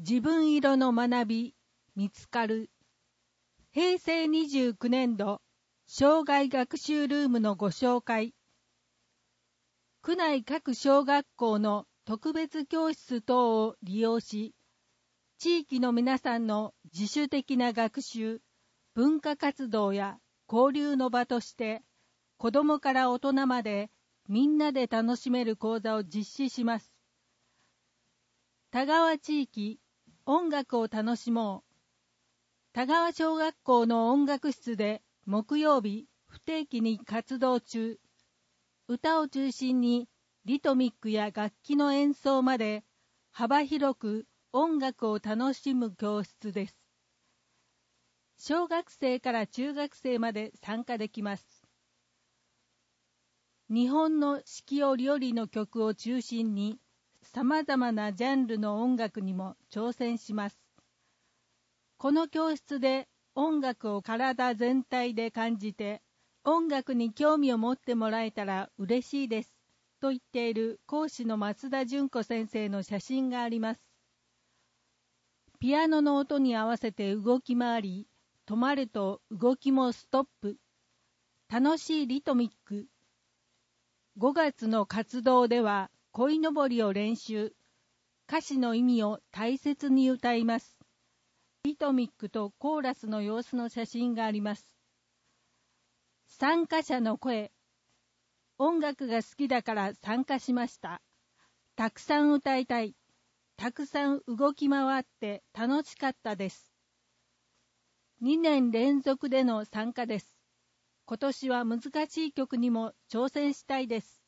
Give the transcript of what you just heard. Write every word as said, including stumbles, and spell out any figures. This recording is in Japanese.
自分色の学び見つかる。へいせいにじゅうきゅうねんど生涯学習ルームのご紹介。区内各小学校の特別教室等を利用し、地域の皆さんの自主的な学習、文化活動や交流の場として、子どもから大人までみんなで楽しめる講座を実施します。田川地域音楽を楽しもう。田川小学校の音楽室で木曜日不定期に活動中。歌を中心にリトミックや楽器の演奏まで幅広く音楽を楽しむ教室です。小学生から中学生まで参加できます。日本の四季折々の曲を中心に様々なジャンルの音楽にも挑戦します。この教室で音楽を体全体で感じて音楽に興味を持ってもらえたら嬉しいですと言っている講師の増田純子先生の写真があります。ピアノの音に合わせて動き回り、止まると動きもストップ。楽しいリトミック。ごがつの活動では鯉のぼりを練習。歌詞の意味を大切に歌います。リトミックとコーラスの様子の写真があります。参加者の声。音楽が好きだから参加しました。たくさん歌いたい。たくさん動き回って楽しかったです。にねん連続での参加です。今年は難しい曲にも挑戦したいです。